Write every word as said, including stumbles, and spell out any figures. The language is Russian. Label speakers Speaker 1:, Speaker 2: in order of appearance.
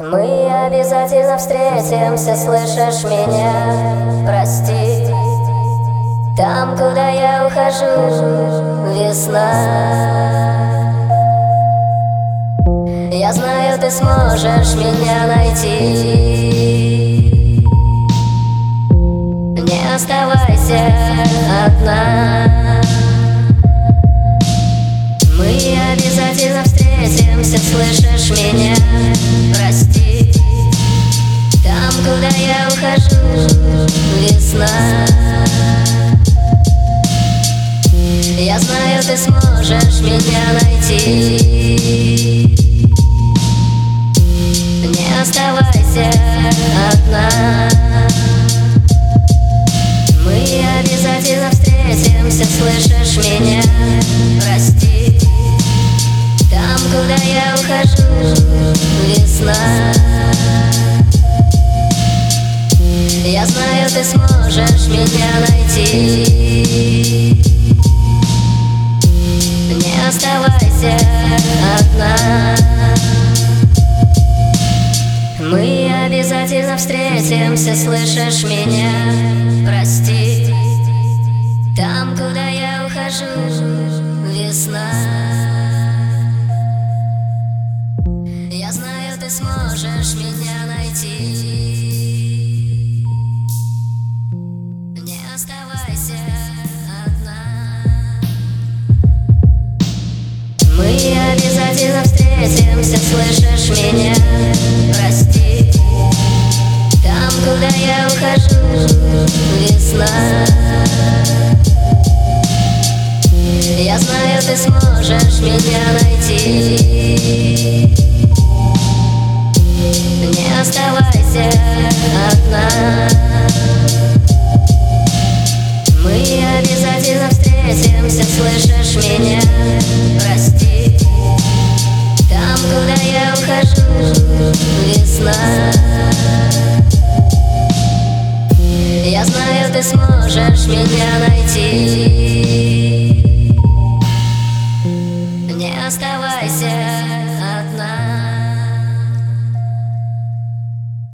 Speaker 1: Мы обязательно встретимся, слышишь меня? Прости, там, куда я ухожу, весна. Я знаю, ты сможешь меня найти. Не оставайся одна. Мы обязательно встретимся, слышишь меня? Прости, там, куда я ухожу, весна. Я знаю, ты сможешь меня найти. Не оставайся одна. Мы обязательно встретимся, слышишь меня? Прости, там, куда я ухожу, весна. Я знаю, ты сможешь меня найти. Не оставайся одна. Мы обязательно встретимся, слышишь меня? Прости, там, куда я ухожу, весна. Я знаю, ты сможешь меня найти. Не оставайся одна. Мы обязательно встретимся, слышишь меня? Прости, там, куда я ухожу, весна. Я знаю, ты сможешь меня найти. Не оставайся одна. Мы обязательно встретимся, слышишь меня? Прости, там, куда я ухожу,